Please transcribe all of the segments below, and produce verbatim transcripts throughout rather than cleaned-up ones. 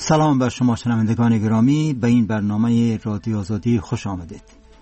سلام بر شما شنوندگان گرامی، به این برنامه رادیو آزادی خوش آمدید.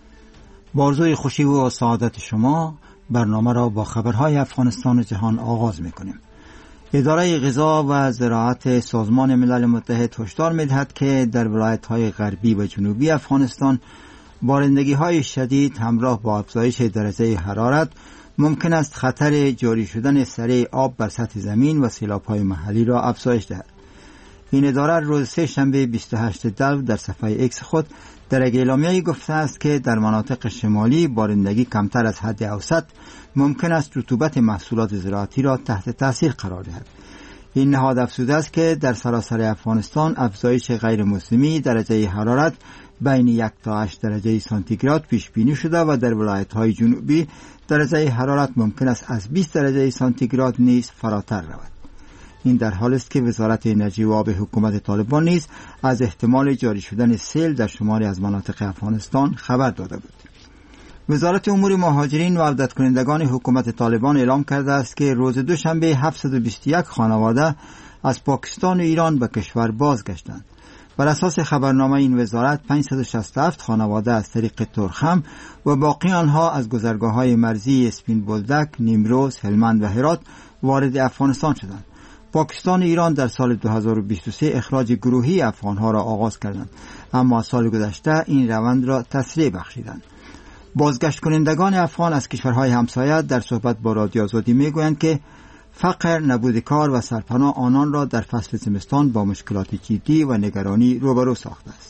با آرزوی خوشی و سعادت شما برنامه را با خبرهای افغانستان و جهان آغاز می‌کنیم. اداره غذا و زراعت سازمان ملل متحد هشدار می‌دهد که در ولایت‌های غربی و جنوبی افغانستان بارندگی‌های شدید همراه با افزایش درجه حرارت ممکن است خطر جاری شدن سریع آب بر سطح زمین و سیلاب‌های محلی را افزایش دهد. این اداره روز سه شنبه بیست و هشتم دلو در صفحه ایکس خود در اعلامیه‌ای گفته است که در مناطق شمالی بارندگی کمتر از حد اوسط ممکن است رطوبت محصولات زراعتی را تحت تاثیر قرار دهد. این نهاد افزوده است که در سراسر افغانستان افزایش غیر موسمی درجه حرارت بین یک تا هشت درجه سانتیگراد پیش بینی شده و در ولایت‌های جنوبی درجه حرارت ممکن است از بیست درجه سانتیگراد نیز فراتر رود. این در حالی است که وزارت انرژی و آب حکومت طالبان نیز از احتمال جاری شدن سیل در شماری از مناطق افغانستان خبر داده بود. وزارت امور مهاجرین و عودت کنندگان حکومت طالبان اعلام کرده است که روز دوشنبه هفتصد و بیست و یک خانواده از پاکستان و ایران به کشور بازگشتند. بر اساس خبرنامه این وزارت پانصد و شصت و هفت خانواده از طریق ترخم و باقی آنها از گذرگاه‌های مرزی اسپین بولدک، نیمروز، هلمند و هرات وارد افغانستان شدند. پاکستان و ایران در سال دو هزار و بیست و سه اخراج گروهی افغانها را آغاز کردند، اما سال گذشته این روند را تسریع بخشیدند. بازگشت کنندگان افغان از کشورهای همسایه در صحبت با رادیو آزادی میگویند که فقر، نبود کار و سرپناه آنان را در فصل زمستان با مشکلات جدی و نگرانی روبرو ساخته است.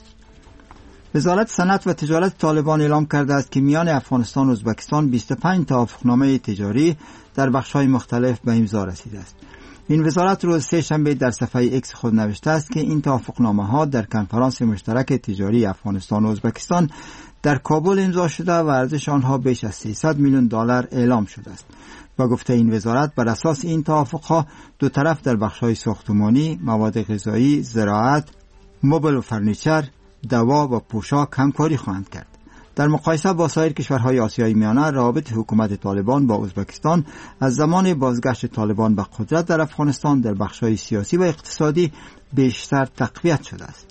وزارت صنعت و تجارت طالبان اعلام کرده است که میان افغانستان و ازبکستان بیست و پنج توافقنامه تجاری در بخش‌های مختلف به امضا رسیده است. این وزارت روز سه شنبه در صفحه ایکس خود نوشته است که این توافقنامه‌ها در کنفرانس مشترک تجاری افغانستان و ازبکستان در کابل امضا شده و ارزش آنها بیش از سیصد میلیون دلار اعلام شده است. با گفته این وزارت بر اساس این توافق‌ها دو طرف در بخش‌های ساختمانی، مواد غذایی، زراعت، مبل و فرنیچر، دوا و پوشاک همکاری خواهند کرد. در مقایسه با سایر کشورهای آسیای میانه، روابط حکومت طالبان با ازبکستان از زمان بازگشت طالبان به قدرت در افغانستان در بخش‌های سیاسی و اقتصادی بیشتر تقویت شده است.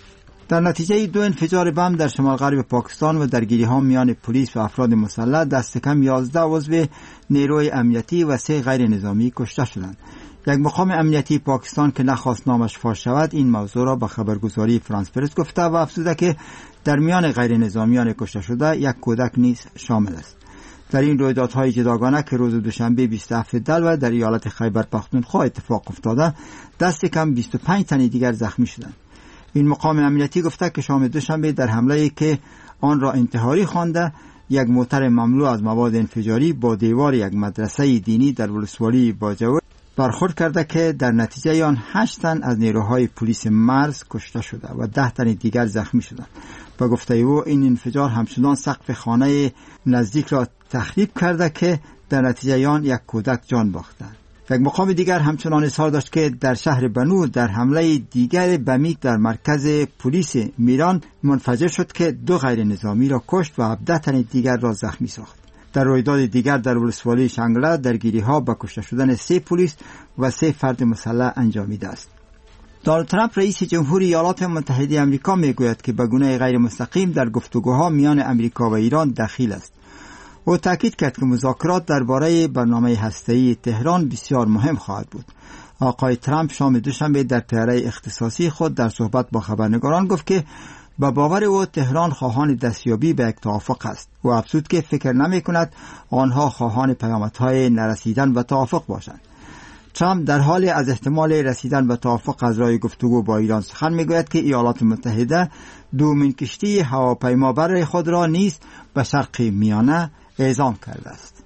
در نتیجه دو انفجار بم در شمال غرب پاکستان و درگیری‌ها میان پلیس و افراد مسلح دست کم یازده عضو نیروی امنیتی و سه غیر نظامی کشته شدند. یک مقام امنیتی پاکستان که نخواست نامش فاش شود این موضوع را به خبرگزاری فرانس پرس گفته و افزوده که در میان غیر نظامیان کشته شده یک کودک نیز شامل است. در این رویدادهای جداگانه که روز دوشنبه بیست و هفتم دلو در ایالت خیبر پختونخوا اتفاق افتاده، دست کم بیست و پنج تن دیگر زخمی شدند. این مقام امنیتی گفته که شام دوشنبه در حمله‌ای که آن را انتحاری خوانده، یک موتر مملو از مواد انفجاری با دیوار یک مدرسه دینی در ولسوالی باجوور برخورد کرده که در نتیجه آن هشت تن از نیروهای پلیس مرز کشته شده و ده تن دیگر زخمی شدند. با گفته او این انفجار همچنان سقف خانه نزدیک را تخریب کرده که در نتیجه آن یک کودک جان باخته. یک مقام دیگر همچنان اظهار داشت که در شهر بنو در حمله دیگر بمی در مرکز پلیس میران منفجر شد که دو غیر نظامی را کشت و هفده تن دیگر را زخمی ساخت. در رویداد دیگر در ولسوالی شانگلا درگیری‌ها با کشته شدن سه پلیس و سه فرد مسلح انجامیده است. دونالد ترامپ رئیس جمهوری ایالات متحده آمریکا میگوید که به گونه غیر مستقیم در گفتگوها میان آمریکا و ایران دخیل است. او تاکید کرد که مذاکرات درباره برنامه هسته‌ای تهران بسیار مهم خواهد بود. آقای ترامپ شام دوشنبه در طیاره اختصاصی خود در صحبت با خبرنگاران گفت که با باور او تهران خواهان دستیابی به یک توافق است. او افزود که فکر نمی کند آنها خواهان پیامدهای نرسیدن به توافق باشند. ترامپ در حال از احتمال رسیدن به توافق از راه گفتگو با ایران سخن میگوید که ایالات متحده دومین کشتی هواپیمابر خود را نیز به شرق میانه اعزام کرده است.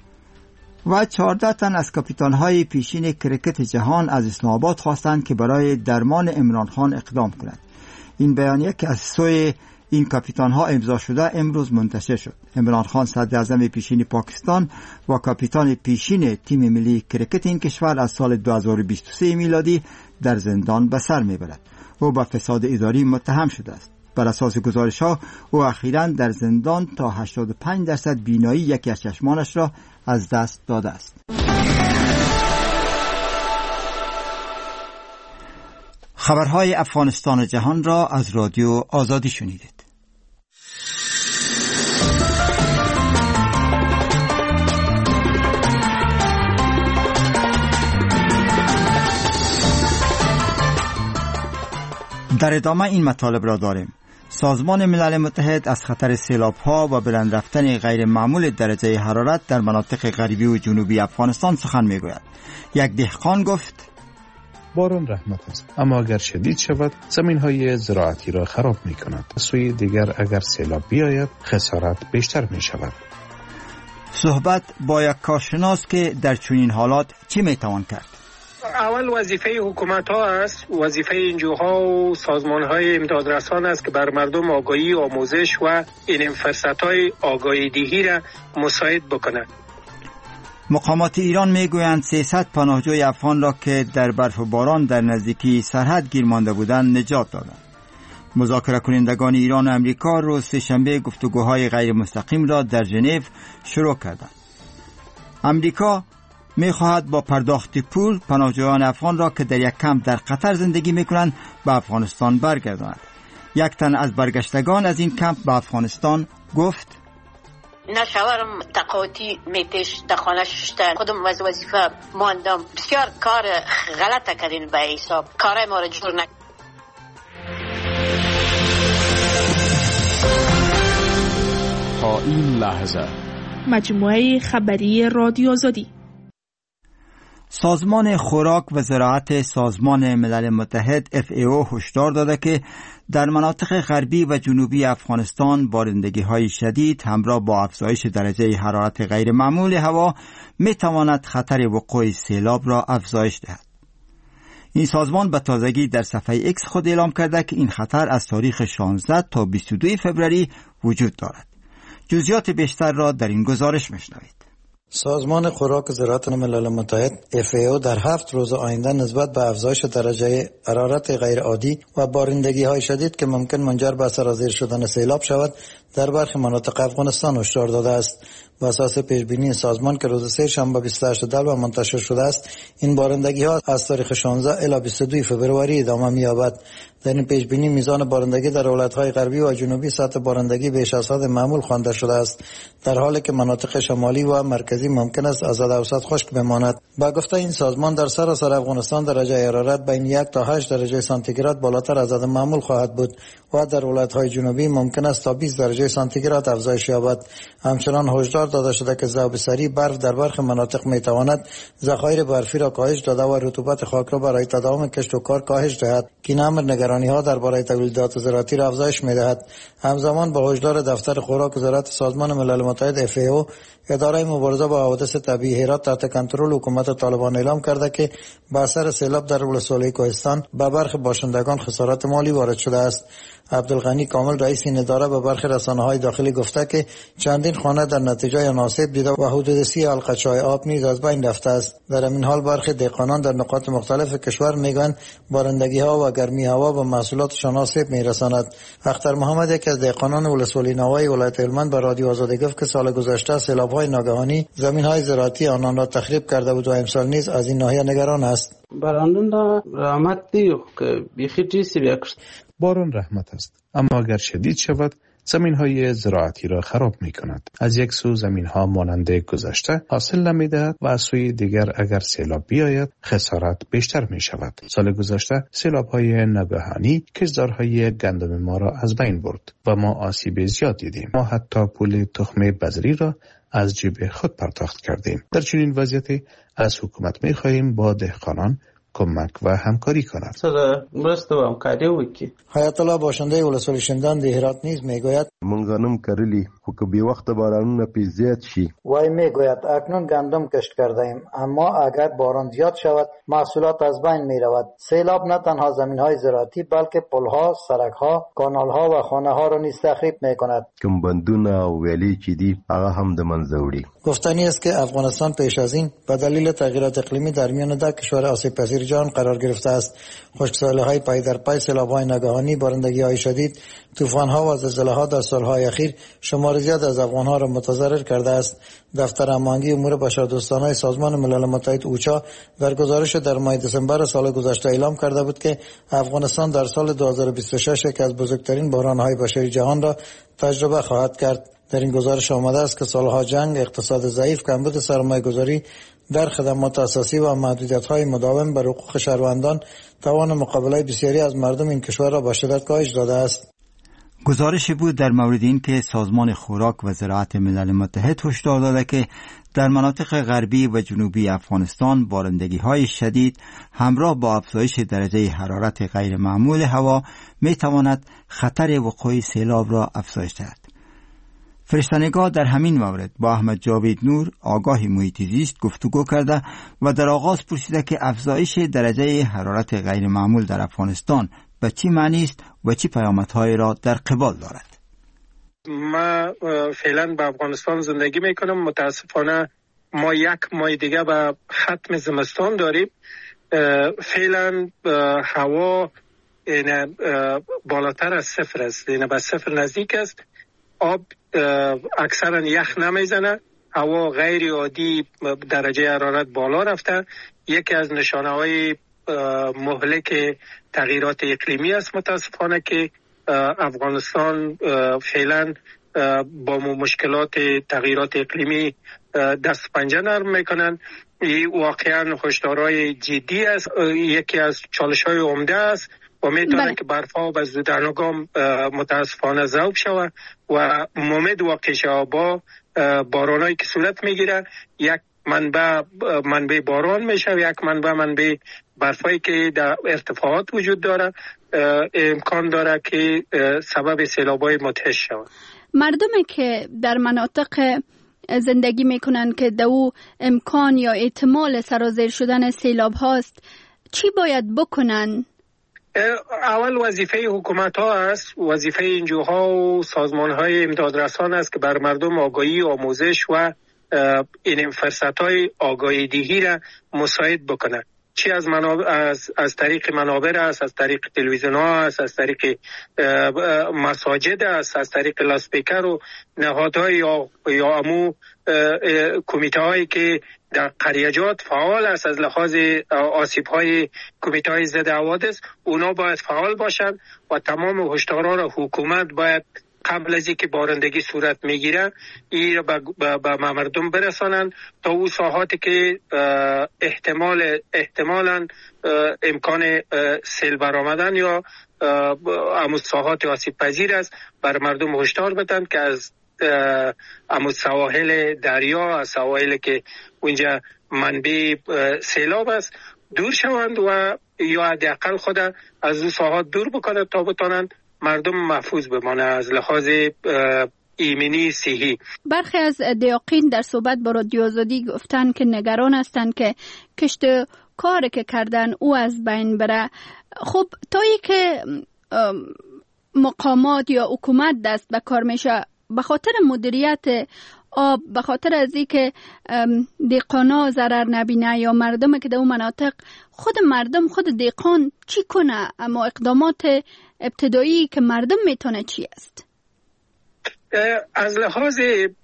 و چهارده تن از کاپیتان‌های پیشین کرکت جهان از اسلام آباد خواستند که برای درمان عمران خان اقدام کنند. این بیانیه که از سوی این کاپیتان‌ها امضا شده امروز منتشر شد. عمران خان صدر اعظم پیشین پاکستان و کاپیتان پیشین تیم ملی کرکت این کشور از سال دو هزار و بیست و سه میلادی در زندان به سر میبرد. او با فساد اداری متهم شده است. بر اساس گزارش‌ها او اخیراً در زندان تا هشتاد و پنج درصد بینایی یکی از چشمانش را از دست داده است. خبرهای افغانستان و جهان را از رادیو آزادی شنیدید. در ادامه این مطالب را داریم. سازمان ملل متحد از خطر سیلاب‌ها و بلند رفتن غیر معمول درجه حرارت در مناطق غربی و جنوبی افغانستان سخن می‌گوید. یک دهقان گفت: باران رحمت است، اما اگر شدید شود زمین‌های زراعتی را خراب می‌کند. سوی دیگر اگر سیلاب بیاید خسارت بیشتر می‌شود. صحبت با یک کارشناس که در چنین حالات چی می‌توان کرد؟ اول وظیفه حکومت ها است، وظیفه انجوها و سازمان های امدادرسان است که بر مردم آگاهی، آموزش و این فرصت های آگاهی دهی را مساعد بکنند. مقامات ایران میگویند سیصد پناهجوی افغان را که در برف و باران در نزدیکی سرحد گیر مانده بودند نجات دادند. مذاکره کنندگان ایران و امریکا روز سه‌شنبه گفتگوهای غیر مستقیم را در ژنو شروع کردند. امریکا می‌خواهد با پرداخت پول پناهجویان افغان را که در یک کمپ در قطر زندگی می‌کنند به افغانستان برگرداند. یک تن از برگشتگان از این کمپ به افغانستان گفت: نه شوهرم تقاطی میتش در خانه ششته خودم از وظیفه ماندم. بسیار کار غلطه کردین به حساب کارای ما را جور نکنید. تا این لحظه مجموعه خبری رادیو آزادی. سازمان خوراک و زراعت سازمان ملل متحد اف ای او هشدار داده که در مناطق غربی و جنوبی افغانستان بارندگی‌های شدید همراه با افزایش درجه حرارت غیر معمول هوا می‌تواند خطر وقوع سیلاب را افزایش دهد. این سازمان به تازگی در صفحه ایکس خود اعلام کرده که این خطر از تاریخ شانزده تا بیست و دو فوریه وجود دارد. جزئیات بیشتر را در این گزارش می‌شنوید. سازمان خوراک و زراعت ملل متحد اف ای او در هفت روز آینده نسبت به افزایش درجه حرارت غیر عادی و بارندگی های شدید که ممکن منجر به سرازیر شدن سیلاب شود در برخی مناطق افغانستان هشدار داده است. بر اساس پیشبینی سازمان که روز سه شنبه بیست و هشت دلو منتشر شده است، این بارندگی ها از تاریخ شانزده الی بیست و دو فوریه ادامه می‌یابد. در این پیشبینی میزان بارندگی در ولایت‌های غربی و جنوبی سطح بارندگی بیش از حد معمول خوانده شده است، در حالی که مناطق شمالی و مرکزی ممکن است از حد اوسط خشک بماند. با گفته این سازمان در سراسر افغانستان درجه حرارت بین یک تا هشت درجه سانتیگراد بالاتر از حد معمول خواهد بود و در ولایت‌های جنوبی ممکن است تا بیست درجه سانتیگراد افزایش یابد. همچنان هشدار داده شده که ذوب سری برف در برخی مناطق میتواند ذخایر برفی را کاهش داده و رطوبت خاک را برای تداوم کشت و کار کاهش دهد که این امر نگرانی‌ها درباره تولیدات زراعتی را افزایش می‌دهد. همزمان با هشدار دفتر خوراک و زراعت سازمان ملل متحد اف ای او، اداره مبارزه با حوادث طبیعی هرات تحت کنترل حکومت طالبان اعلام کرده که به اثر سیلاب در ولسوالی کوهستان به برخی باشندگان خسارت مالی وارد شده است. عبدالغنی کامل رئیس این اداره به برخی رسانه‌های داخلی گفته که چندین خانه در نتیجه آسیب دیده و حدود سی حلقه‌چای آب نیز از بین رفته است. در این حال برخی دهقانان در نقاط مختلف کشور میگویند بارندگی‌ها و گرمی هوا به محصولاتشان آسیب می‌رساند. اختر محمد، یکی از دهقانان ولسوالی نوای ولایت هلمند، به رادیو آزادی گفت که سال گذشته سیلاب‌های ناگهانی زمین‌های زراعتی آنان را تخریب کرده بود و امسال نیز از این ناحیه نگران است. باران رحمت دیو که بیخی چیزی بیاکشت. باران رحمت است، اما اگر شدید شود زمین‌های زراعتی را خراب می‌کند. از یک سو زمین‌ها مانند گذشته حاصل نمی‌دهد و از سوی دیگر اگر سیلاب بیاید خسارت بیشتر می‌شود. سال گذشته سیلاب‌های ناگهانی کشتزارهای گندم ما را از بین برد و ما آسیب زیاد دیدیم. ما حتی پول تخم بذری را از جیب خود پرداخت کردیم. در چنین وضعیتی از حکومت می‌خواهیم با دهقانان کمک و همکاری کند. سره مرسته و همکاری وکړي. حیات الله باشنده ولسوالی شندان د هرات نیز میگوید مونږ غنم کرلی خو که بی وخت بارانونه پی زیاد شي. وای میگوید اکنون گندم کشت کرده ایم، اما اگر باران زیاد شود محصولات از بین می رود. سیلاب نه تنها زمین های زراعتی بلکه پلها، سرکها، کانالها و خانه ها را نیز تخریب می کند. کوم بندونه او ویلی چې دي هغه هم د منځه وړي. گفتنی است که افغانستان پیش از این به دلیل تغییرات اقلیمی در میان ده کشور آسیب پذیر جهان قرار گرفته است. خشکسالی‌های پای در پای، سیلاب‌های ناگهانی، بارندگی‌های شدید، طوفان‌ها و زلزله‌ها در سال‌های اخیر شمار زیاد از افغان‌ها را متضرر کرده است. دفتر هماهنگی امور بشردوستانه سازمان ملل متحد اوچا در گزارش در ماه دسامبر سال گذشته اعلام کرده بود که افغانستان در سال دو هزار و بیست و شش یکی از بزرگترین بحران‌های بشری جهان را تجربه خواهد کرد. در این گزارش آمده است که سالها جنگ، اقتصاد ضعیف، کمبود سرمایه‌گذاری در خدمات اساسی و محدودیت‌های مداوم بر حقوق شهروندان توان مقابله بسیاری از مردم این کشور را به شدت کاهش داده است. گزارشی بود در مورد این که سازمان خوراک و زراعت ملل متحد هشدار داده که در مناطق غربی و جنوبی افغانستان بارندگی‌های شدید همراه با افزایش درجه حرارت غیر معمول هوا می‌تواند خطر وقوع سیلاب را افزایش دهد. فرشته‌نگار در همین مورد با احمد جاوید نور آگاه محیط زیست گفتگو کرده و در آغاز پرسیده که افزایش درجه حرارت غیر معمول در افغانستان به چی معنی است و چی پیامدهای را در قبال دارد. ما فعلا به افغانستان زندگی میکنم. متاسفانه ما یک ماه دیگه به ختم زمستان داریم. فعلا هوا بالاتر از صفر است، یعنی به صفر نزدیک است. آب اکثرا یخ نمیزنه، هوا غیر عادی درجه حرارت بالا رفته. یکی از نشانه های مهلک تغییرات اقلیمی است متاسفانه که افغانستان فعلا با مشکلات تغییرات اقلیمی دست پنجه نرم میکنن. این واقعا هشدارهای جدی است، یکی از چالش های عمده است و میتونه که برفا و زودانگام متاسفانه ذوب شود و ممد واقع شود. با بارانایی که صورت میگیره یک منبع منبع باران میشه و یک منبع منبع برفایی که در ارتفاعات وجود داره امکان داره که سبب سیلاب‌های مدهش شود. مردمی که در مناطق زندگی میکنن که دو امکان یا احتمال سرازیر شدن سیلاب هاست چی باید بکنن؟ اول وظیفه حکومت ها است، وظیفه انجوها و سازمان های امدادرسان است که بر مردم آگاهی، آموزش و این فرصت های آگاهی دهی را مساعد بکنند. چی از منابع از از طریق منابر است، از طریق تلویزیون ها است، از طریق مساجد است، از طریق لاسپیکر و نهادهای یا یا امو کمیته هایی که در قریجات فعال است از لحاظ آسیب های کمیته های ضد حوادث، اونا باید فعال باشند و تمام هشدارها را حکومت باید قبل از اینکه بارندگی صورت میگیره این را به مردم برسانند تا او ساحاتی که احتمال احتمالاً امکان سیل برآمدن یا امو ساحات آسیب پذیر است بر مردم هشدار بدن که از امو سواحل دریا، از سواحلی که اونجا منبع سیلاب است دور شوند و یا حداقل خود از او ساحات دور بکنند تا بتوانند مردم محفوظ بمانه از لحاظ ایمنی صحی. برخی از دیاقین در صحبت با رادیو آزادی گفتن که نگران هستند که کشت کاری که کردن او از بین بره. خب تا ای که مقامات یا حکومت دست به کار میشه به خاطر مدیریت آب، به خاطر از این که دهقانا ضرر نبینه یا مردم که در اون مناطق، خود مردم خود دهقان چی کنه؟ اما اقدامات ابتدایی که مردم میتونه چی است؟ از لحاظ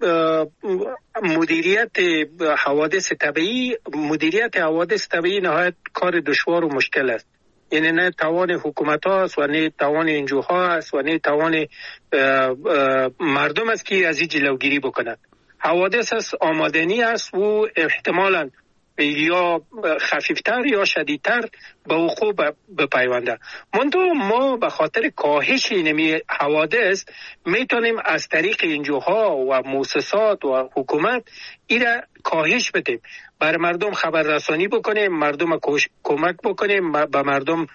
مدیریت حوادث طبیعی، مدیریت حوادث طبیعی نهایت کار دشوار و مشکل است. یعنی نه توان حکومت هاست و نه توان انجوها است و نه توان مردم است که از این جلوگیری بکنند. حوادث است، آمادنی است و احتمالاً یا خفیفتر یا شدیدتر به وقوع بپیونده. منتها ما به خاطر کاهش این حوادث میتونیم از طریق انجوها و مؤسسات و حکومت ایره کاهش بدیم، بر مردم خبررسانی بکنیم، مردم کمک بکنیم، به مردم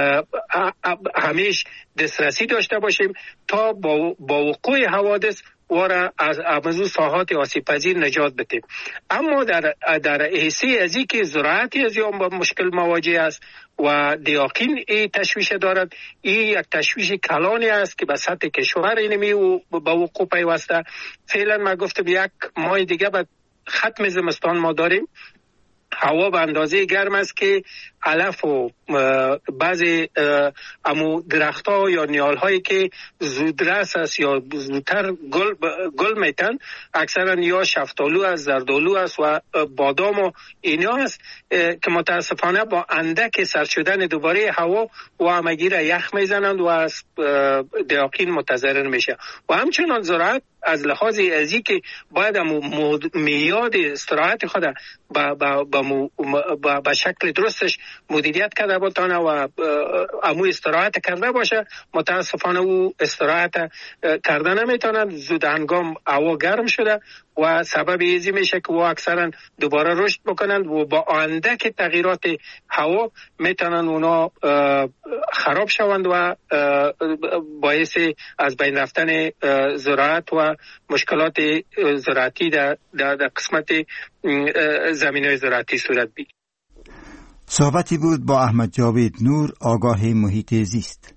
همیشه دسترسی داشته باشیم تا با وقوع حوادث وارا از امزو ساحات آسیب پذیر نجات بدیم. اما در در حیثی از این که زراعتی از یام با مشکل مواجه است و دیاقین ای تشویش دارد، این یک تشویش کلانی است که به سطح کشور اینمی و با وقوع پیوسته. فعلا ما گفتم یک ماه دیگه بعد ختم زمستان ما داریم. هوا به اندازه گرم است که علف و بعضی امو درخت‌ها یا نیال‌هایی که زودرس است یا زودتر گل گل میتن، اکثرا یا شفتالو است، زردالو است و بادام و اینا است که متاسفانه با اندک سرد شدن دوباره هوا و همگیر یخ میزنند و از دیاقین متضرر میشه. و همچنان زراعت از لحاظ ازی که باید میاد استراحت خود با با با با شکل درستش مدیریت کرده بتانه و امو استراحت کرده باشه، متاسفانه او استراحت کرده نمیتونند. زود هنگام هوا گرم شده و سبب ایزی میشه که و اکثرا دوباره رشد بکنند و با آینده که تغییرات هوا میتونن اونا خراب شوند و باعث از بین رفتن زراعت و مشکلات زراعتی در, در, در قسمت زمینهای زراعتی صورت بگیرد. صحبتی بود با احمد جاوید نور، آگاه محیط زیست.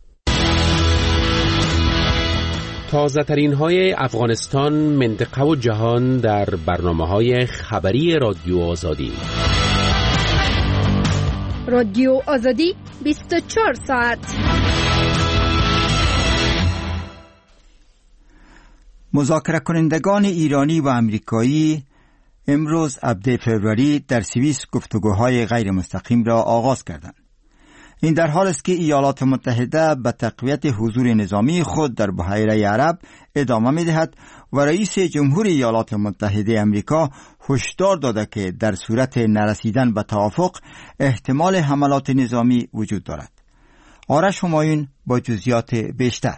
تازه ترین های افغانستان، منطقه و جهان در برنامه های خبری رادیو آزادی. رادیو آزادی بیست و چهار ساعت. مذاکره کنندگان ایرانی و امریکایی امروز هفدهم فوریه در سوئیس گفتگوهای غیر مستقیم را آغاز کردند. این در حال است که ایالات متحده به تقویت حضور نظامی خود در بحیره عرب ادامه می‌دهد و رئیس جمهور ایالات متحده آمریکا هشدار داده که در صورت نرسیدن به توافق احتمال حملات نظامی وجود دارد. آرش همایون با جزئیات بیشتر.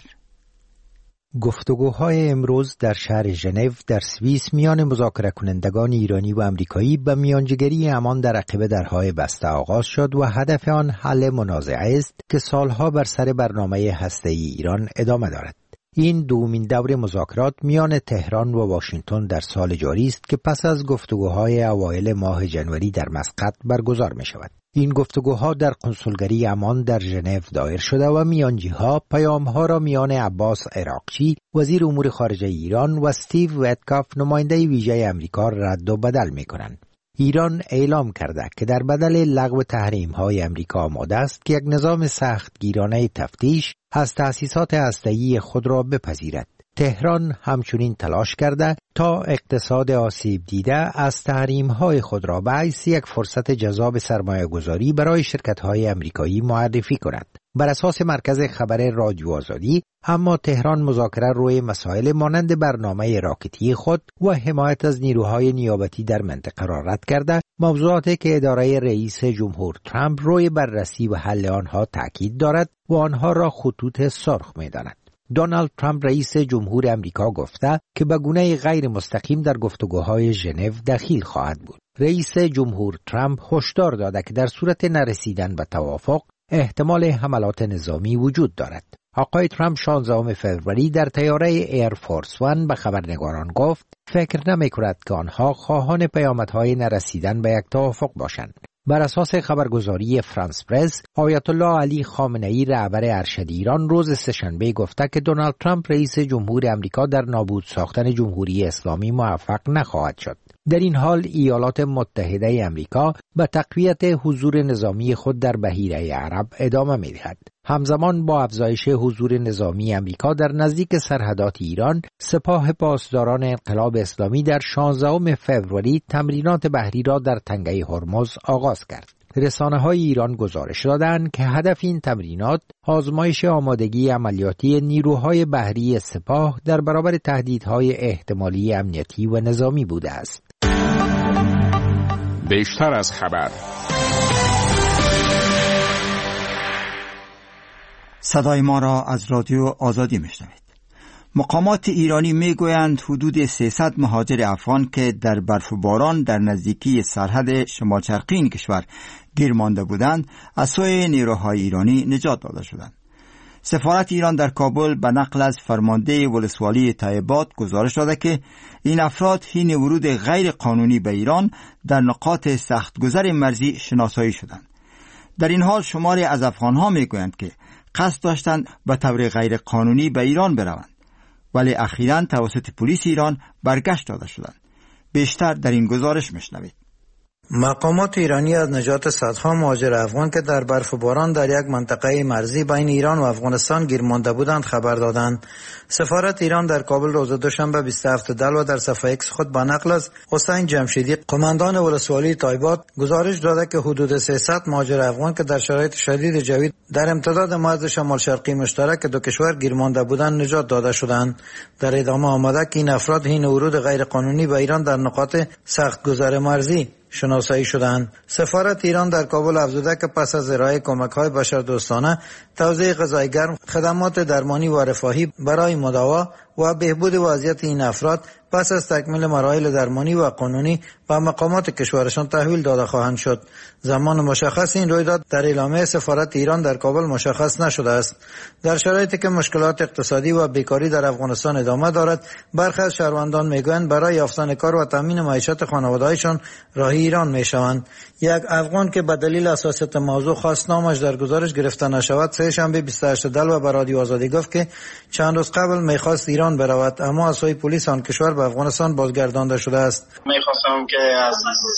گفتگوهای امروز در شهر ژنو در سوئیس میان مذاکره کنندگان ایرانی و آمریکایی به میانجیگری امان در عقب درهای بسته آغاز شد و هدف آن حل منازعه است که سالها بر سر برنامه هسته‌ای ایران ادامه دارد. این دومین دور مذاکرات میان تهران و واشنگتن در سال جاری است که پس از گفتگوهای اوایل ماه جنوری در مسقط برگزار می شود. این گفتگوها در کنسولگری امان در ژنو دایر شده و میانجیها پیامها را میان عباس عراقچی وزیر امور خارجه ایران و استیو ویتکاف نماینده ویژه آمریکا رد و بدل می کنند. ایران اعلام کرده که در بدل لغو تحریم‌های آمریکا آماده است که یک نظام سختگیرانه تفتیش از تأسیسات هسته‌ای خود را بپذیرد. تهران همچنین تلاش کرده تا اقتصاد آسیب دیده از تحریم‌های خود را به حیث یک فرصت جذاب سرمایه‌گذاری برای شرکت‌های آمریکایی معرفی کند. بر اساس مرکز خبر رادیو آزادی، اما تهران مذاکره روی مسائل مانند برنامه راکتی خود و حمایت از نیروهای نیابتی در منطقه را رد کرده، موضوعاتی که اداره رئیس جمهور ترامپ روی بررسی و حل آنها تاکید دارد و آنها را خطوط سرخ می‌داند. دونالد ترامپ رئیس جمهور آمریکا گفته که به گونه غیر مستقیم در گفتگوهای ژنو دخیل خواهد بود. رئیس جمهور ترامپ هشدار داده که در صورت نرسیدن به توافق احتمال حملات نظامی وجود دارد. آقای ترامپ شانزدهم فوریه در طیاره ایر فورس وان به خبرنگاران گفت فکر نمی‌کند که آنها خواهان پیامدهای نرسیدن به یک توافق باشند. بر اساس خبرگزاری فرانس پرس، آیت الله علی خامنه‌ای رهبر ارشد ایران روز سه‌شنبه گفته که دونالد ترامپ رئیس جمهور آمریکا در نابود ساختن جمهوری اسلامی موفق نخواهد شد. در این حال ایالات متحده آمریکا به تقویت حضور نظامی خود در بحیره عرب ادامه می‌دهد. همزمان با افزایش حضور نظامی آمریکا در نزدیک سرحدات ایران، سپاه پاسداران انقلاب اسلامی در شانزدهم فوریه تمرینات بحری را در تنگه هرمز آغاز کرد. رسانه‌های ایران گزارش دادند که هدف این تمرینات آزمایش آمادگی عملیاتی نیروهای بحری سپاه در برابر تهدیدهای احتمالی امنیتی و نظامی بوده است. بیشتر از خبر. صدای ما را از رادیو آزادی میشنوید. مقامات ایرانی میگویند حدود سیصد مهاجر افغان که در برف و باران در نزدیکی سرحد شمال شرقی این کشور گیر مانده بودند از سوی نیروهای ایرانی نجات داده شدند. سفارت ایران در کابل به نقل از فرمانده ولسوالی طیبات گزارش داده که این افراد حین ورود غیر قانونی به ایران در نقاط سختگذر مرزی شناسایی شدند. در این حال شماری از افغانها میگویند که قصد داشتند به طور غیر قانونی به ایران بروند، ولی اخیراً توسط پلیس ایران برگشت داده شدند. بیشتر در این گزارش میشنوید. مقامات ایرانی از نجات صدها مهاجر افغان که در برف و باران در یک منطقه مرزی بین ایران و افغانستان گیر مانده بودند خبر دادند. سفارت ایران در کابل روز دوشنبه بیست و هفتم دلو در صفحه ایکس خود با نقل از حسین جمشیدی قماندان ولسوالی تایبات گزارش داده که حدود سیصد مهاجر افغان که در شرایط شدید جوی در امتداد مرز شمال شرقی مشترک دو کشور گیر مانده بودند نجات داده شدند. در ادامه آمده که این افراد حین ورود غیر قانونی به ایران در نقاط سخت گذر مرزی شناسایی شدند. سفارت ایران در کابل افزوده که پس از ارائه کمک‌های بشردوستانه، توزیع غذای گرم، خدمات درمانی و رفاهی برای مداوا و بهبود وضعیت این افراد پس از تکمیل مراحل درمانی و قانونی و مقامات کشورشان تحویل داده خواهند شد. زمان مشخص این رویداد در اعلامیه سفارت ایران در کابل مشخص نشده است. در شرایطی که مشکلات اقتصادی و بیکاری در افغانستان ادامه دارد، برخی از شهروندان میگویند برای یافتن کار و تامین معیشت خانواده‌هایشان راهی ایران میشوند. یک افغان که به دلیل حساسیت موضوع خواست نامش در گزارش گرفته نشود، سه شنبه بیست و هشت دلو به رادیو آزادی گفت که چند روز قبل میخواست ایران برود، اما از سوی پلیس آن کشور به افغانستان بازگردانده شده است. میخواستم که از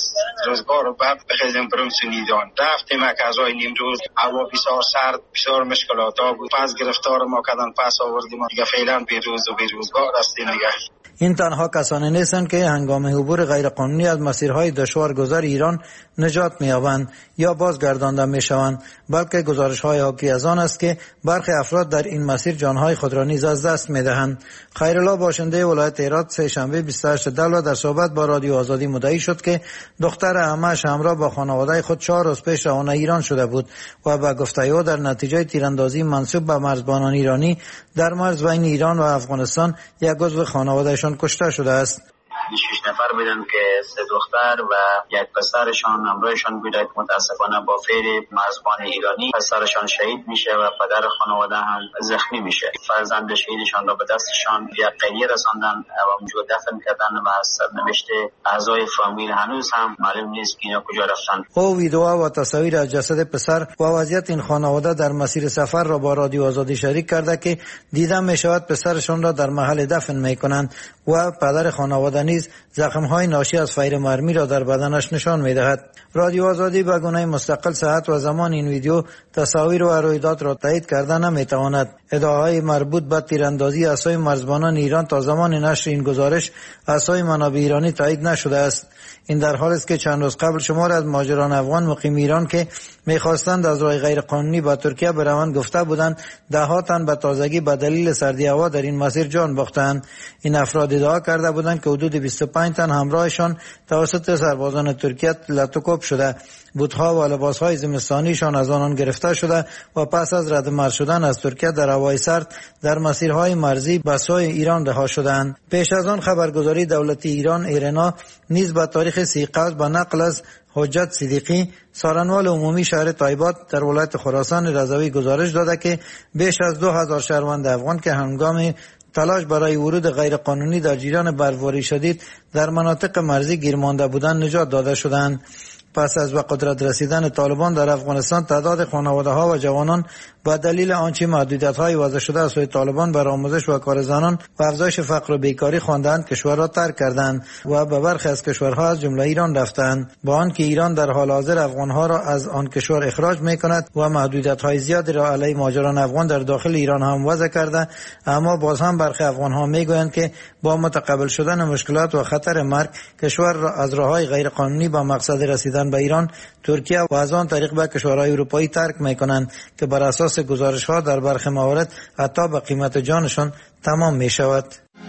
روزگار بعد بخیزم برم سنیدان. رفتیم کازای نیم روز، هوا بسیار سرد، بسیار مشکلات ها بود. پس گرفتار ما کردن، پس آوردیم. دیگه فعلا بیروز و بیروزگار هستیم دیگه. این تنها کسانی نیستند که هنگام عبور غیرقانونی از مسیرهای دشوار گذر ایران نجات می‌یابند یا بازگردانده می‌شوند، بلکه گزارش‌های حاکی از آن است که برخی افراد در این مسیر جان‌های خود را نیز از دست می‌دهند. خیرالله باشنده ولایت هرات سه شنبه بیست و هشت دلو در صحبت با رادیو آزادی مدعی شد که دختر عمه‌اش همراه با خانواده خود چهار روز پیش روانه ایران شده بود و به گفته او در نتیجه تیراندازی منسوب به مرزبانان ایرانی در مرز بین ایران و افغانستان یک عضو خانوادهشان کشته شده است. شش نفر بودن که سه دختر و یک پسرشان همراهشان بوده که متاسفانه با فعل مرزبان ایرانی پسرشان شهید میشه و پدر خانواده هم زخمی میشه. فرزند شهیدشان را به دستشان یک قریه رساندن و اونجا دفن کردن و از سرنوشت اعضای فامیل هنوز هم معلوم نیست که اینا کجا رفتن. او ویدیو و تصاویر از جسد پسر و وضعیت این خانواده در مسیر سفر را با رادیو آزادی شریک کرده که دیده میشود پسرشان را در محل دفن میکنند و پدر خانواده نیز زخم‌های ناشی از فیر مرمی را در بدنش نشان می‌دهد. رادیو آزادی به گونه مستقل صحت و زمان این ویدیو، تصاویر و رویداد را تایید کرده نمی‌تواند. ادعاهای مربوط به تیراندازی از سوی مرزبانان ایران تا زمان نشر این گزارش از سوی منابع ایرانی تایید نشده است. این در حالی است که چند روز قبل شمار از مهاجران افغان مقیم ایران که می‌خواستند از راه غیر قانونی به ترکیه بروند گفته بودند ده تن به تازگی به دلیل سردی هوا در این مسیر جان باختند. این افراد ادعا کرده بودند که حدود بیست و پنج تن همراهشان توسط سربازان ترکیه لطوکوب شده، بوت‌ها و لباس‌های زمستانیشان از آنان گرفته شده و پس از رد مرز شدن از ترکیه در هوای سرد در مسیرهای مرزی به سوی ایران رها شدند. پیش از آن خبرگزاری دولتی ایران ایرنا نیز به تاریخ سی قوس به نقل از حجت صدیقی سارنوال عمومی شهر تایبات در ولایت خراسان رضوی گزارش داده که بیش از دو هزار شهروند افغان که هنگام تلاش برای ورود غیرقانونی در جریان برفباری شدید در مناطق مرزی گیر مانده بودند نجات داده شدند. پس از به قدرت رسیدن طالبان در افغانستان تعداد خانواده‌ها و جوانان با دلیل آنچه محدودیت‌های وضع شده از سوی طالبان بر آموزش و کار زنان و افزایش فقر و بیکاری خواندند کشور را ترک کردند و به برخی از کشورها از جمله ایران رفتند، با آنکه ایران در حال حاضر افغان‌ها را از آن کشور اخراج می‌کند و محدودیت‌های زیادی را علیه مهاجران افغان در داخل ایران هم وضع کرده، اما باز هم برخی افغان‌ها می‌گویند که با متقبل شدن مشکلات و خطر مرگ کشور را از راه‌های غیرقانونی به مقصد رسیدن به ایران، ترکیه و از آن طریق به کشورهای اروپایی ترک می‌کنند که بر اساس گزارش‌ها در برخی موارد حتی به قیمت جانشان تمام می‌شود.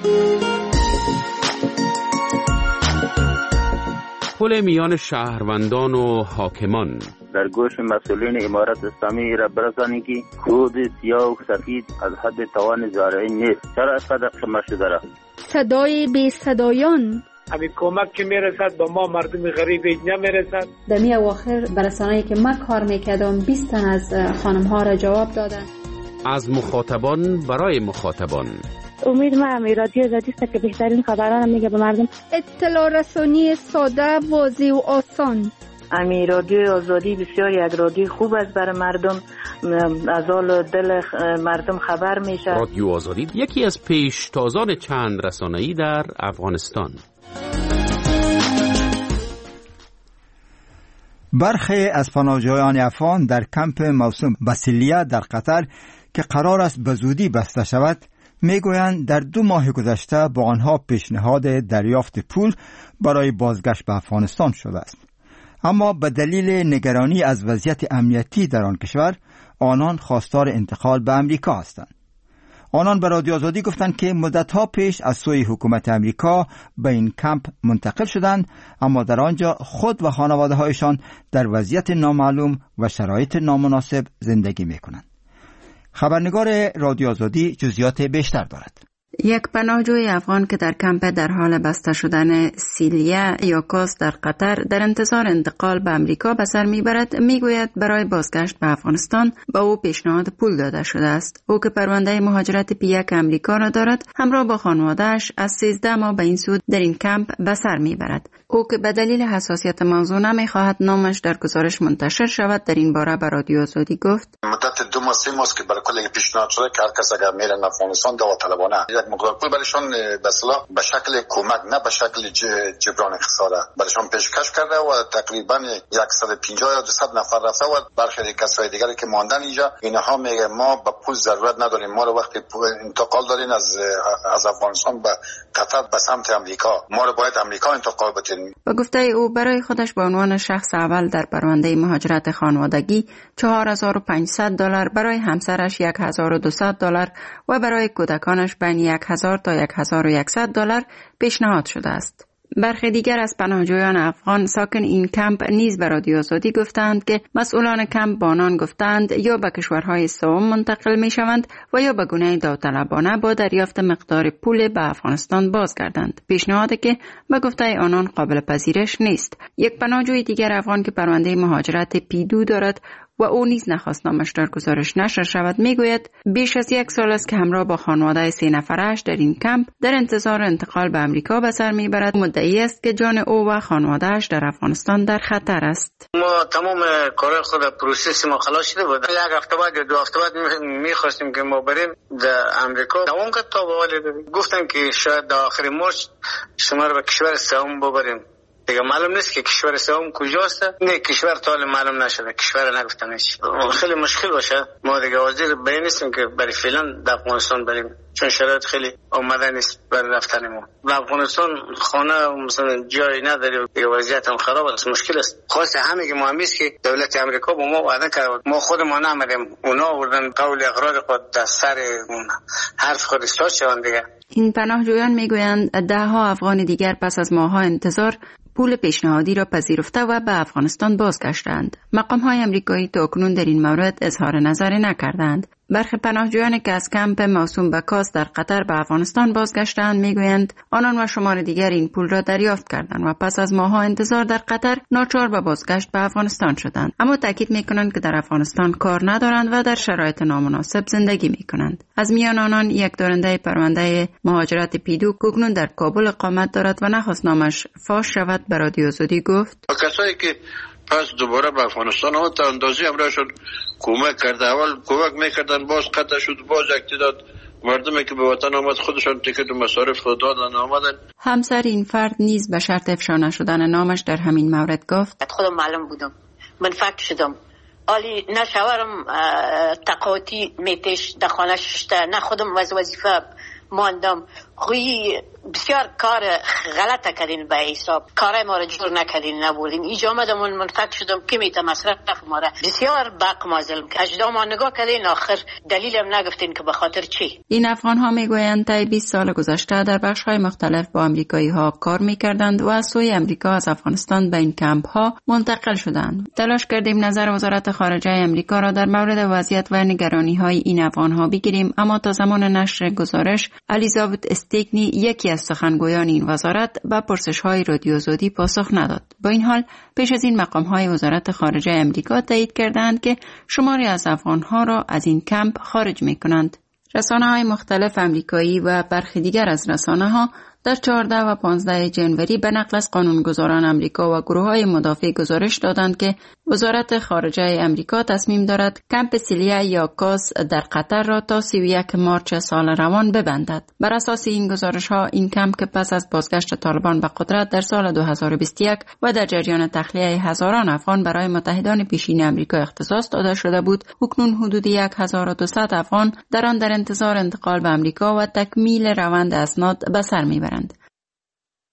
پل میان شهروندان و حاکمان در گوش مسئولین امارت اسلامی را برسانی که کود سیاه و سفید از حد توان زارعین نیست. چرا اینقدر قیمت شده را؟ صدای بی صدایان همین کمک که میرسد به ما مردم غریب نمیرسد. در می اواخر برسانه‌ای که من کار میکردم بیست تن از خانم ها را جواب دادن. از مخاطبان برای مخاطبان. امید ما امی رادیو آزادی است که بهترین خبرها را میگه به مردم. اطلاع رسانی ساده، واضح و آسان. امی رادیو آزادی بسیار یک رادیو خوب است برای مردم، از حال دل مردم خبر میشه. رادیو آزادی یکی از پیشتازان چند رسانه‌ای در افغانستان. برخی از پناهجویان افغان در کمپ موسوم به سیلیه در قطر که قرار است به زودی بسته شود میگویند در دو ماه گذشته با آنها پیشنهاد دریافت پول برای بازگشت به افغانستان شده است، اما به دلیل نگرانی از وضعیت امنیتی در آن کشور آنان خواستار انتقال به امریکا هستند. آنان به رادیو آزادی گفتند که مدتها پیش از سوی حکومت امریکا به این کمپ منتقل شدند، اما در آنجا خود و خانواده هایشان در وضعیت نامعلوم و شرایط نامناسب زندگی می کنند. خبرنگار رادیو آزادی جزئیات بیشتر دارد. یک پناهجوی افغان که در کمپ در حال بسته شدن سیلیه یا کاس در قطر در انتظار انتقال به امریکا به سر میبرد میگوید برای بازگشت به افغانستان به او پیشنهاد پول داده شده است. او که پرونده مهاجرت پی یک امریکا را دارد همراه با خانواده‌اش از سیزده ماه به این سود در این کمپ به سر میبرد. او که به دلیل حساسیت موضوع نمیخواهد نامش در گزارش منتشر شود در این باره به رادیو آزادی گفت مدت دو ماه سه ماه که برای کل پیشنهاد شده که هر کس اگر میره افغانستان داوطلبانه یک مقدار پول برایشان به اصطلاح به شکل کمک نه به شکل جبران خساره برایشان پیشکش کرده و تقریبا صد و پنجاه یا دویست نفر رفته و برخی کسای دیگری که ماندن اینجا اینها میگه ما به پول ضرورت نداریم، ما رو وقتی انتقال دارین از از افغانستان به قطر به سمت امریکا، ما رو باید امریکا انتقال بدین. و گفته او برای خودش به عنوان شخص اول در پرونده مهاجرت خانوادگی چهار هزار و پانصد دلار، برای همسرش یک هزار و دویست دلار و برای کودکانش بین یک هزار تا یک هزار و صد دلار پیشنهاد شده است. برخی دیگر از پناهجویان افغان ساکن این کمپ نیز به رادیو آزادی گفتند که مسئولان کمپ با آنان گفتند یا به کشورهای سوم منتقل می شوند و یا به گونه داوطلبانه با دریافت مقدار پول به افغانستان بازگردند، پیشنهادی که به گفته آنان قابل پذیرش نیست. یک پناهجوی دیگر افغان که پرونده مهاجرت پی دو دارد و او نیز نخواست نامش در گزارش نشر شود میگوید بیش از یک سال است که همراه با خانواده سه نفرش در این کمپ در انتظار انتقال به امریکا به سر میبرد. مدعی است که جان او و خانواده‌اش در افغانستان در خطر است. ما تمام کار خود پروسس ما خلاص شده بود. یک هفته بعد یا دو هفته بعد میخواستیم که ما بریم در امریکا دوام کرد تا به گفتن که شاید در آخر مارچ شما رو به کشور سوم ببریم. دیگه معلوم نیست که کشور سوم کجاست. نه کشور تا حالا معلوم نشده، کشور نگفتنش. خیلی مشکل باشه. ما دیگه حاضر به نیستیم که برای فعلا در افغانستان بریم، چون شرایط خیلی آماده نیست برای رفتن ما. در افغانستان خانه مثلا جایی نداری و وضعیت هم خراب است، مشکل است. خاصه همین که ما همیست که دولت امریکا با ما وعده کرد، ما خودمان نمیدیم، اونا آوردن قول اقرار خود در سر اون حرف خود استاد شوند دیگه. این پناهجویان میگویند ده ها افغان دیگر پس از ماه‌ها انتظار پول پیشنهادی را پذیرفته و به افغانستان بازگشتند. مقام‌های آمریکایی تاکنون در این مورد اظهار نظری نکردند. برخی پناهجویانی که از کمپ موسوم به کاس در قطر به افغانستان بازگشتند میگویند آنان و شمار دیگر این پول را دریافت کردند و پس از ماه‌ها انتظار در قطر ناچار به بازگشت به افغانستان شدند، اما تاکید میکنند که در افغانستان کار ندارند و در شرایط نامناسب زندگی میکنند. از میان آنان یک دارنده پرونده مهاجرت پیدو کوکنون در کابل اقامت دارد و نخواست نامش فاش شود به رادیو آزادی گفت کسایی که پس دوباره به افغانستان آمد تا اندازی همراهشون کمک کرده، اول کمک میکردن باز قطع شد، باز اقتداد مردمی که به وطن آمد خودشان تیکت و مصارف خود دادن آمدن. همسر این فرد نیز به شرط افشا نشدن نامش در همین مورد گفت خودم معلوم بودم، من فکر شدم آلی نه شوهرم تقاطی میتش در خانه ششته، نه خودم از وظیفه ماندم. خوی بسیار کار غلطه کردین به حساب، کارای ما را جور نکردین نبودین. اینجا آمدم من فکر شدم که میته مصرف ما را بسیار بق مازلم که اجدا ما نگاه کردین، آخر دلیلم نگفتین که به خاطر چی. این افغان ها میگویند تا بیست سال گذشته در بخش های مختلف با امریکایی ها کار میکردند و از سوی امریکا از افغانستان به این کمپ ها منتقل شدند. تلاش کردیم نظر وزارت خارجه امریکا را در مورد وضعیت و نگرانی های این افغان ها بگیریم، اما تا زمان نشر گزارش الیزابت استیکنی یکی از سخنگویان این وزارت به پرسش‌های رادیو آزادی پاسخ نداد. با این حال پیش از این مقام‌های وزارت خارجه امریکا تایید کردند که شماری از افغان‌ها را از این کمپ خارج می‌کنند. رسانه‌های مختلف امریکایی و برخی دیگر از رسانه‌ها در چهارده و پانزده جنوری به نقل از قانونگذاران امریکا و گروه‌های مدافع گزارش دادند که وزارت خارجه امریکا تصمیم دارد کمپ سیلیا یا کاس در قطر را تا سی و یک مارچ سال روان ببندد. بر اساس این گزارش ها این کمپ که پس از بازگشت طالبان به قدرت در سال دو هزار و بیست و یک و در جریان تخلیه هزاران افغان برای متحدان پیشین امریکا اختصاص داده شده بود، اکنون حدود هزار و دویست افغان در آن در انتظار انتقال به امریکا و تکمیل روند اسناد به سر میبرند.